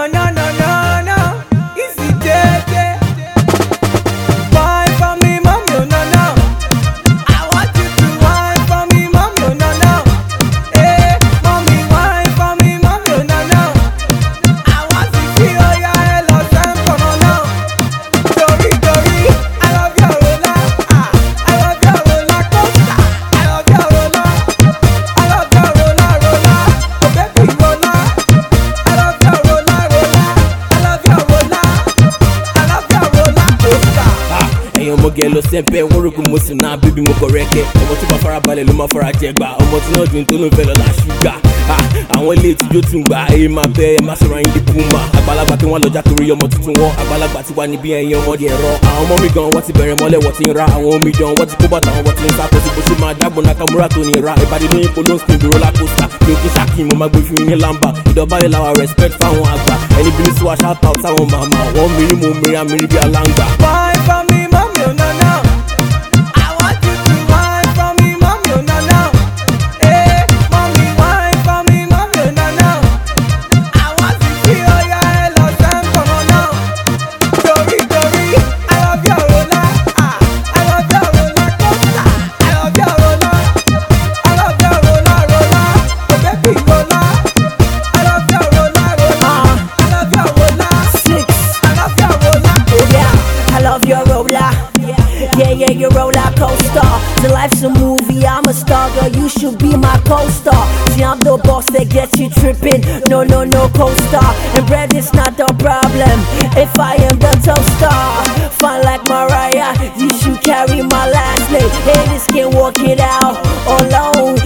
no, no, no, no. Easy, JJ. Wine for me, mommy, oh, no, no. I want you to wine for me, mommy, oh, no, no. Hey, mommy, wine for me, mommy, oh, no, no. I want to see oh, yeah, hello, Sam, no, no. Dori, Dori, I love your roller. I love your roller coaster. I love your roller. I love your roller, roller. Oh, baby, roller. I love your roller, roller. I love your roller. I love your roller coaster. Ẹ̀yin ọmọge lọ sẹ́ńpẹ́ wọ́n rògbò mo sì náà bíbí mo kọ̀ rẹ́kẹ́ ọmọ tó bá fara balẹ̀ ló máa fara jẹ gbà ọmọ tí náà dùn tó ló ń fẹ́ lọ la ṣúgà àwọn ilé ìtijọ́ tún gbà èyí máa bẹ́ ẹ má sọ̀rọ̀ ayé di puma àgbàlagbà tí wọ́n lọ́jà torí ọmọ tuntun wọn àgbàlagbà tí wà níbí ẹ̀yin ọmọdé ẹ̀rọ àwọn ọmọ mi gan wọ́n ti bẹ̀rẹ̀ mọ́lẹ̀ wọ́n ti ń ra àwọn omi gan wọ́n ti kó bàtà wọn ti ń sá kó ti bó ṣe máa dágbọ́n Nakamura tó ní ra ìbàdí lóyún polo ń spin roller coaster mi ò kí ṣáàkì mo máa gbé fún yín ní lamba ìdọ̀bálẹ̀ làwọn respect fáwọn àgbà ẹni bí ní sí wa shout out sáwọn màmá wọ́n mìírí mo mìírí àmìírí bí aláǹgbà. Wine for me, mommy, oh, no, no. I want you to wine for me, mommy, oh, no, no. Hey, mommy, wine for me, mommy, oh, no, no. I want to see oh, yeah, hello, Sam, come on now. Dori, Dori, I love your roller. I love your roller coaster. I love your roller. I love your roller, roller. Oh, baby, roller. I love your roller, roller. I love your roller. I love your roller coaster. Yeah, I love your roller. Yeah, your roller coaster. The life's a movie, I'm a star, girl. You should be my co-star. See, I'm the boss that gets you tripping. No, co-star. And bread is not the problem. If I am the top star, fine like Mariah, you should carry my last name. Haters can work it out alone.